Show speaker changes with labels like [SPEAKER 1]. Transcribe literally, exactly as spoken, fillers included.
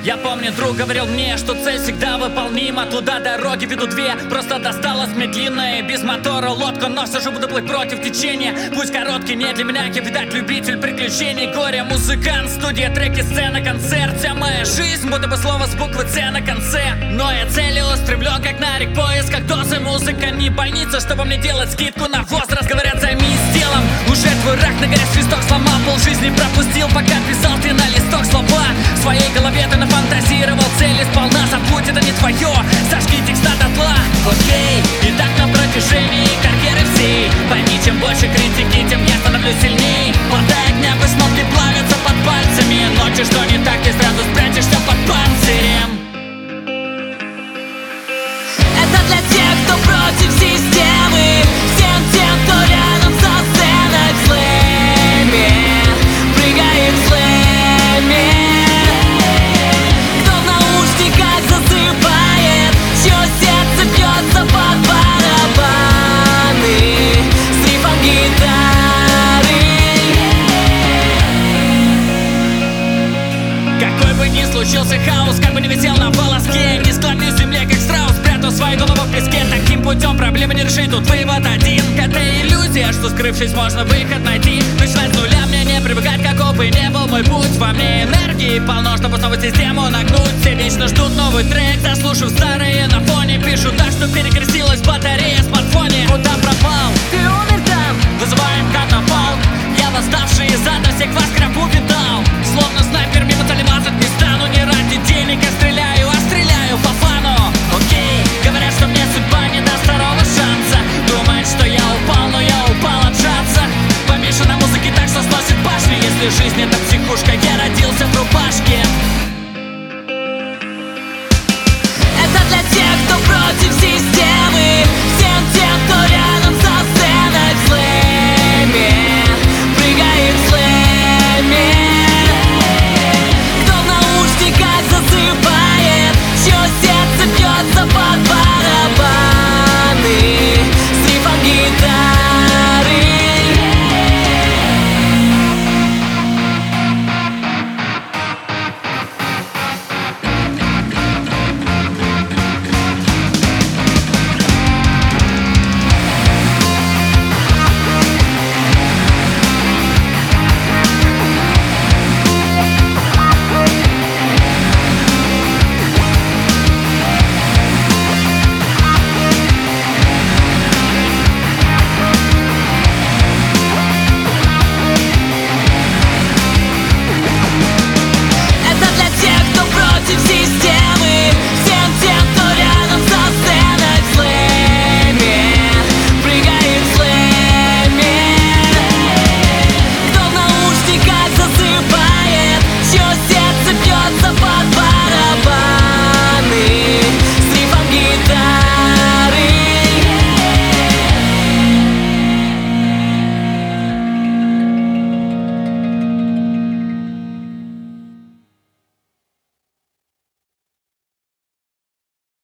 [SPEAKER 1] Я помню, друг говорил мне, что цель всегда выполнима. Туда дороги ведут две, просто досталась мне длинная. Без мотора лодка, но все же буду плыть против течения. Пусть короткий, не для меня, я, видать, любитель приключений. Горе, музыкант, студия, треки, сцена, концерт. Вся моя жизнь, будто бы слово с буквы Ц на конце. Но я целеустремлен, как на рек поезд, как дозы. Музыка не больница, чтобы мне делать скидку на возраст. Говорят, займись делом. Уже твой рак на горе свисток сломал. Пол жизни пропустил, пока писал ты на листок слова. В своей голове ты нафантазировал цели сполна. Забудь, это не твое, сожги текста дотла. Окей, и так на протяжении карьеры всей. Пойми, чем больше критики, тем я становлюсь сильней. Хватай огня, высмотки плавятся под пальцами. Ночью что не так, ты сразу спрячешься под панцирем.
[SPEAKER 2] Это для тех, кто против системы. Всем тем, кто рядом со сценой в слэме. Прыгай в слэме. Кто в наушниках засыпает, чье сердце бьется под барабаны с рифом гитары.
[SPEAKER 1] Какой бы ни случился хаос, как бы ни висел на волоске, не склонюсь в земле, как страус, спрятал свою голову в песке. Таким путем проблемы не решить, тут вывод один. Это иллюзия, что скрывшись можно выход найти. Начинать с нуля, мне не привыкать, каков бы ни был мой путь. Во мне энергии полно, чтобы снова систему нагнуть. Все вечно ждут новый трек, заслушав старые, на фоне пишут дальше.